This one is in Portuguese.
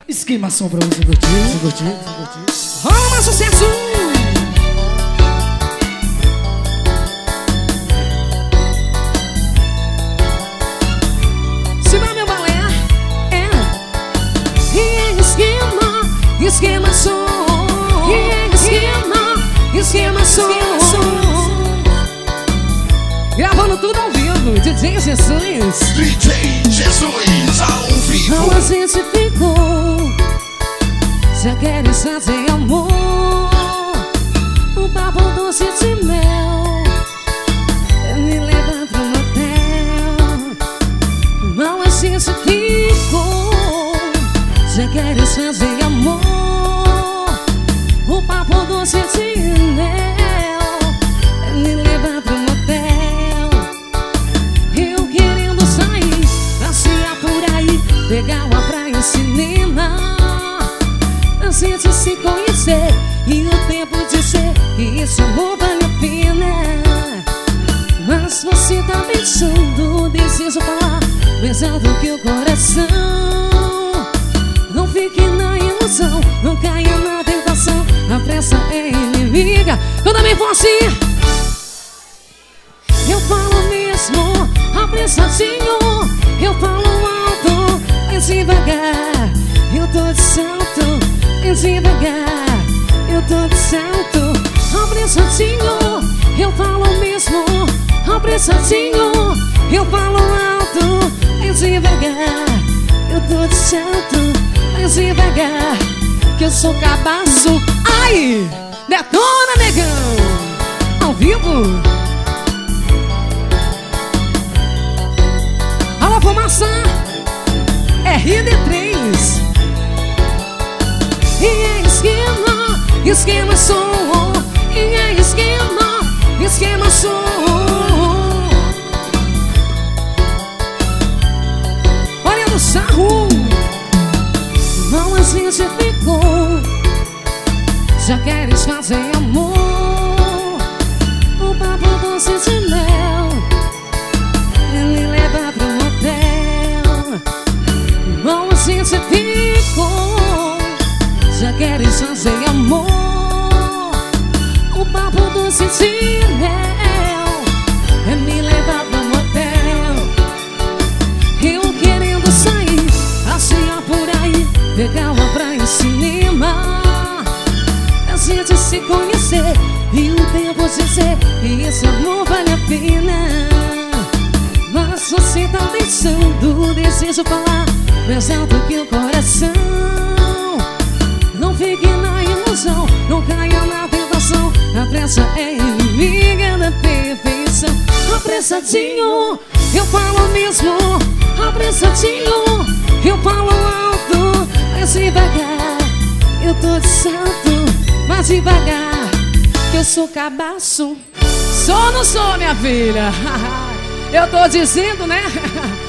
Esquema som pra você curtir. Rola mais sucesso! Se não meu balé é esquema som. Esquema som. Gravando tudo ao vivo, DJ Jesus. DJ Jesus ao vivo. Não, a gente ficou. Já queres fazer amor, um papo doce de mel, me leva pro motel. Não, a gente ficou. Já queres fazer amor, um papo doce de mel, me leva pro motel. Eu querendo sair, passear por aí, pegar uma praia e cinema, a gente se conhecer e o tempo dizer que isso amor vale a pena. Mas você tá pensando, desejo falar, pensando que o coração não fique na ilusão, não caia na tentação. A pressa é inimiga. Eu também vou assim. Eu falo mesmo, apressadinho. Eu falo alto, mas devagar. Eu tô de salto, mas devagar. Eu tô de salto, apressadinho. Eu falo mesmo, apressadinho. Eu falo alto, mas devagar. Eu tô de salto, mas devagar, que eu sou cabaço. Ai, detona, negão, ao vivo. Alô, fumaça, RD3. E é esquema som. E é esquema som. Olha no sarro. Não, a gente ficou. Já queres fazer amor, um papo doce de mel, me leva pro motel. Não, a gente ficou. Já queres fazer amor, um papo doce de mel, me leva pro motel. Eu querendo sair, passear por aí, pegar uma praia e cinema, a gente se conhecer e o tempo dizer que esse amor vale a pena. Mas você tá deixando, desejo falar, mais alto que o coração. Não fique na ilusão, não caia na tentação. A pressa é inimiga da perfeição. Apressadinho, eu falo mesmo, apressadinho. Eu falo alto, mas devagar. Eu tô de salto, mas devagar, que eu sou cabaço. Sou ou não sou, minha filha? Eu tô dizendo, né?